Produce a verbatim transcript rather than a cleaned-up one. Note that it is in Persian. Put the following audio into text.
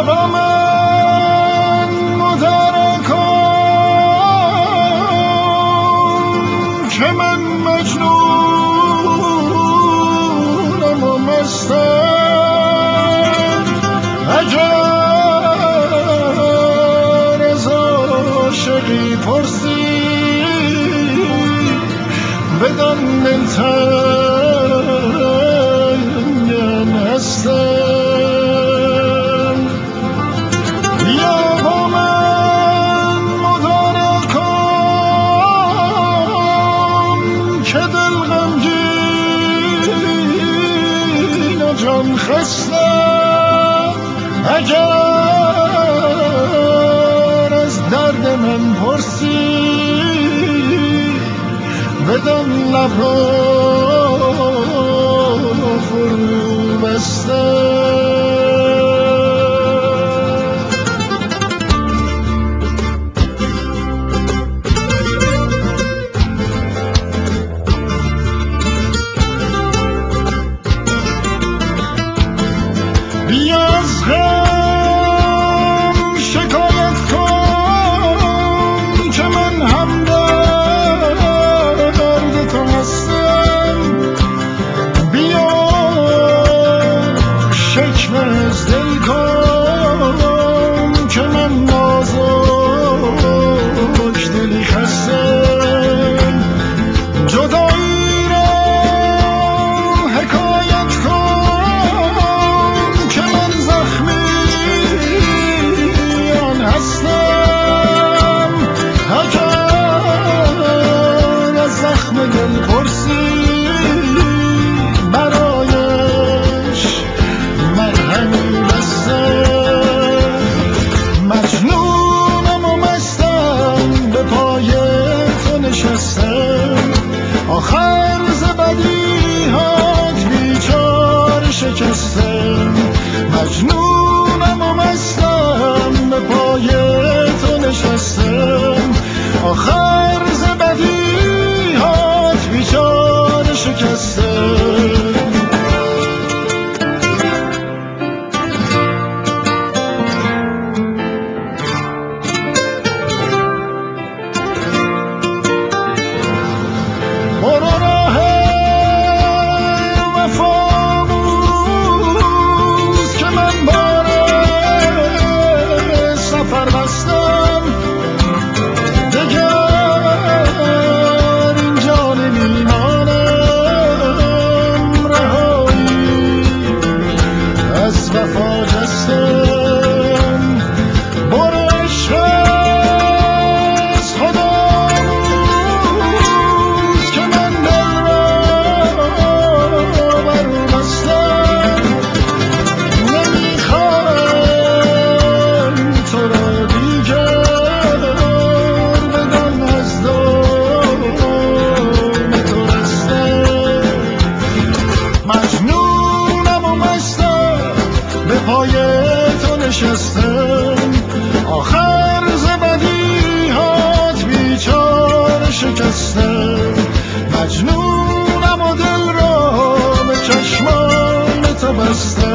با من مدارا کن که من مجنونم و مستم. اگر از عاشقی پرسی بدان دلتنگم هستم. یا با من مدارا کن که دل غمگین و جان خستم. اگر از درد من پرسی بدان لب را فرو بستم. بیا از غم شکایت کن که من هم درد تو هستم. بیا شکوه از دل کن که من نازک دلی خستم. جدایی را حکایت کن که من زخمی آن هستم. اگر از زخم دل پرسی برایش مرهمی بستم. مجنونم و مستم به پای تو نشستم. آخر ز بدیهات بیچاره شکستم. مجنونم و مستم به پای تو نشستم. آخر ز بدیهات بیچاره شکستم. برو راه وفاموز که من بار سفر بستم. دگر اینجا نمیمانم رهایی از وفا جستم. برو عشق از خداموز که من دل را بر او بستم. نمیخواهم تو را دیگر بدان از دام تو رستم. مجنونم و مستم به پای تو نشستم. آخر ز بدیهات بیچاره شکستم. مجنونم و دل را به چشمان تو بستم.